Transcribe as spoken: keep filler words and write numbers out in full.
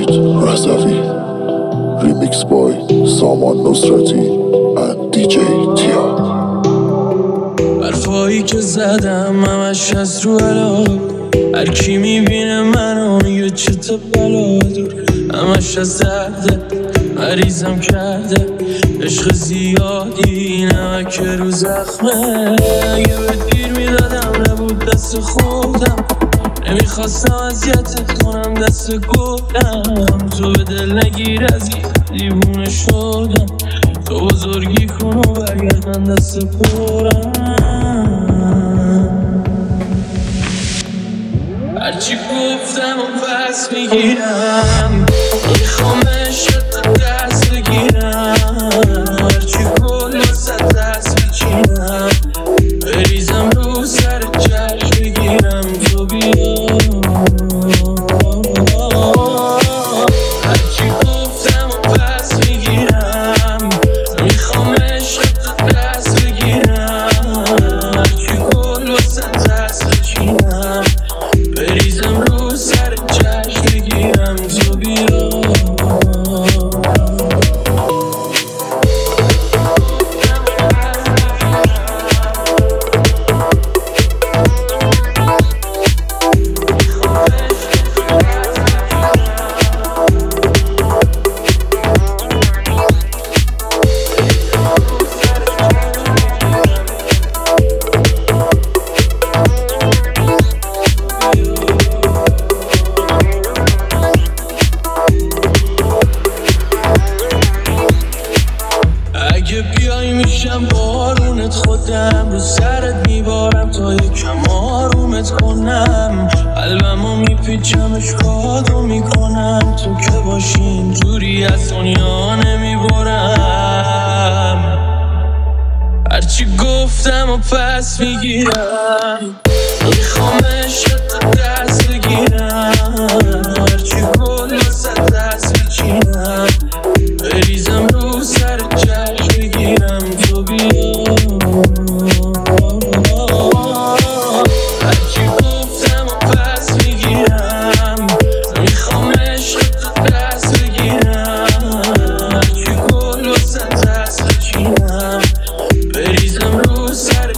Razavi. Remix by Saman Nosrati and دی جی تیا. حرفایی که زدم همش از رو علاق، هر کی میبینه منو میگه چه تا بلا دور، همش از درده مریضم کرده عشق زیادی نمک رو زخمه. اگه به دیر میدادم نبود دست خودم، نمیخواستم اذیتت کنم دست گفتم تو به دل نگیر از این دیوونه شدم، تو بزرگی کن و برگرد من دست پرم. هرچی گفتم و پس میگیرم، میخوام عشقت دست بگیرم، هرچی کل واسه دست بچینم، بریزم رو سر جشن بگیرم تو بیا. هرچی گفتم و پس میگیرم، میخوام عشقت دست بگیرم، هرچی کل واسه دست بچینم، بریزم رو سر جشن بگیرم تو بیا. اگه بیای میشم بارونت، خودم رو سرت میبارم تا یکم آرومت کنم، قلبمو میپیچم اشکاتو میکنم، تو که باشی اینجوری از دنیا نمیبرم. هرچی گفتم و پس میگیرم، میخوام عشقت دست بگیرم، هرچی کل واسه دست بچینم، بریزم رو سر جشن بگیرم تو بیا. هرچی گفتم و پس میگیرم، میخوام عشقت دست بگیرم، هرچی کل واسه دست بچینم، بریزم رو سر